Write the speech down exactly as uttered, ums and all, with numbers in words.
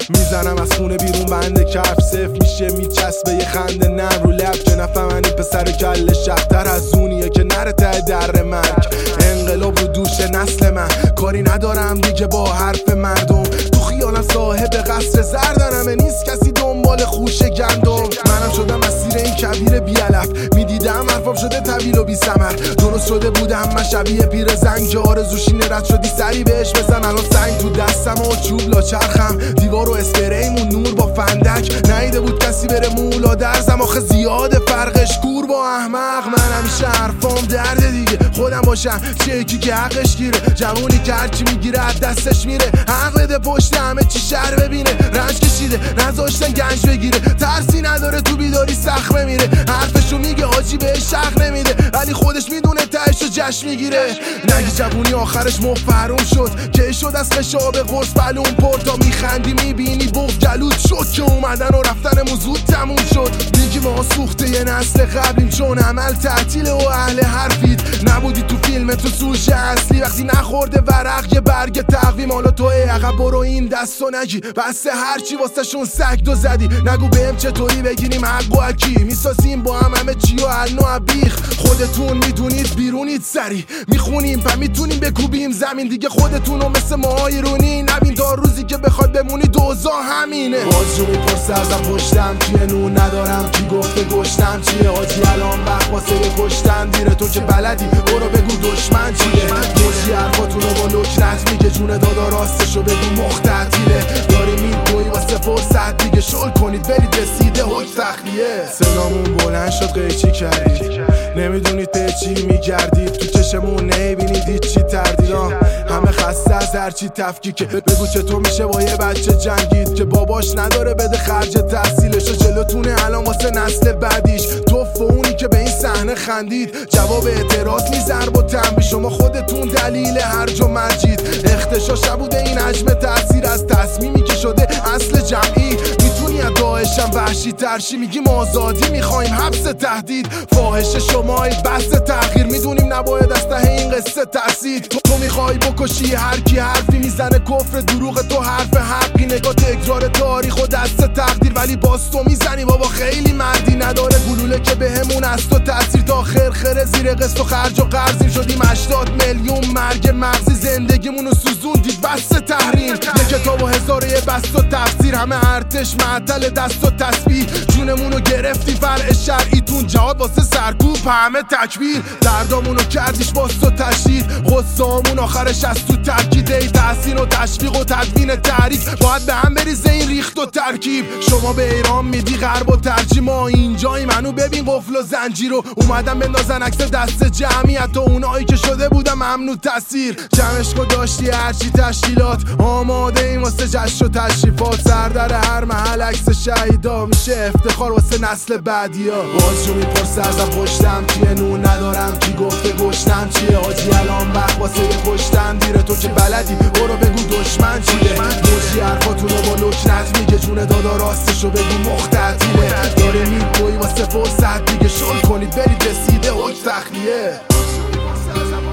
میزنم از خونه بیرون بنده کف صفر میشه میچسبه یه خنده نم رو لب که نفهم این پسر کل شبتر از اونیه که نره ته در مرگ. انقلاب رو دوش نسل من، کاری ندارم دیگه با حرف مردم. تو خیالم صاحب قصر زردنمه، نیست کسی دنبال خوش گندم. منم شدم اسیر این کبیر بی‌علف، میدیدم حرفام شده طویل و بی ثمر. درست شده بودم من شبیه پیر زنگ که آرزوشینه رد شدی سری بهش بزن. الان سنگ تو دستم و چوب لا چرخم، دیوار و اسپریمون نور با فندک. نیده بود کسی بره مولا درزم، آخه زیاده فرقش کور با احمق. من همیشه حرفام درده دیگه، خودم باشم چه یکی که حقش گیره. جوونی که هرچی میگیره از دستش میره، حق بده پشت همه چی شر ببینه. رنج کشیده نذاشتن گنج بگیره، ترسی نداره تو بیداری سخت بمیره. حرفشو میگه آجی بهش شق نمیده، ولی خودش میدونه تهشو جشن میگیره. نگی جوونی آخرش مفروم شد، که شد از خشاب قرص بلون پر. تا میخندی میبینی بغض گلود شد، که اومدن و رفتن زود تموم شد. میگی ما سوخته یه نسل قبلیم، چون عمل تعطیله و اهل حرفید. نبودی تو فیلم تو سوژه اصلی، وقتی نخورده ورق یه برگ تقویم. حالا تو عقب برو این دستو نگی، بسه هرچی واسه شون سگ دو زدی. نگو بهم چطوری بگیریم حق و حکی، میسازیم با هم همه چی و النو بیخ. خودتون میدونید بیرونید سری میخونیم و میتونیم بکوبیم زمین. دیگه خودتونو مثل ماهای رونی نبین، تا روزی که بخواد بمونی دوزا همینه. بازجو میپرسه ازم پشتم کیه، نون ندارم کی گفته گشتم چیه. آجی الان وقت واسه کشتن دیره، تو که بلدی برو بگو دشمن چیه. موجی حرفاتونو با لکنت میگه، جون دادا راستشو بگو مخ تعطیله. داری میدوی واسه فرصت دیگه، شل کنید برید رسیده حک تخلیه. صدامون بلند شد قیچی کردید، نمیدونید به چی میگردید. تو چشمون نمیبینید هیچی تردیدان، همه خسته از هرچی تفکیکه. بگو چطور میشه با یه بچه جنگید که باباش نداره بده خرج تحصیلشو. جلوتونه الان واسه نسل بعدیش، توف اونی که به این صحنه خندید. جواب اعتراض میزرب و تنبی، شما خودتون دلیل هرج و مرجید. اختشاش بوده این حجم تاثیر از تصمیمی که شده اصل جمعی. میتونی از داعشم وحشی ترشی، میگیم آزادی میخوایم حبس تهدید. فاحش شمایید بس تغییر، میدونیم نباید از ته این قصه ترسید. تو, تو میخوای بکشی هر کی حرفی میزنه کفر دروغ، تو حرف حقی. نگاه تکرار تاریخ و دست تقدیر، ولی باز تو میزنی بابا خیلی مردی. نداره گلوله که بهمون از تو تاثیر، تا خرخره زیر قسط و خرج و قرضیم. شدیم هشتاد میلیون مرگ مغزی، زندگیمونو سوزوندید بس تحریم. یه کتاب و هزاره بست و تفسیر، همه ارتش معطل دست و تسبیح. جونمونو گرفتی فرع شرعیتون، جهاد واسه سرکوب همه تکبیر. دردامونو کردیش باز تو تشدید، غصه‌امون آخرش از تو ترکید. ای تحسین و تشویق و تدوین تحریک، باید به هم بریزه این ریخت و ترکیب. شما به ایران میدی غرب و ترجیح، ما اینجایی منو ببین قفل و زنجیر رو اومدم بندازن عکس دست جمعیت. و اونایی که شده بودم ممنوع تاثیر. جمعش کو داشتی هرچی تشکیلات، آماده این واسه جشن و تشریفات. سردر هر محل عکس شهیدا، میشه افتخار واسه نسل بعدیا. بازجو میپرسه ازم پشتم کیه، نون ندارم کی گفته گشتم چیه. آجی الان وقت واسه کشتن دیره، تو که بلدی برو بگو دشمن چیه. موجی حرفاتونو با لکنت میگه، جون دادا راستشو بگو مخ تعطیله. داره میدوی واسه فرصت دیگه، شل کنید برید رسیده حک تخلیه.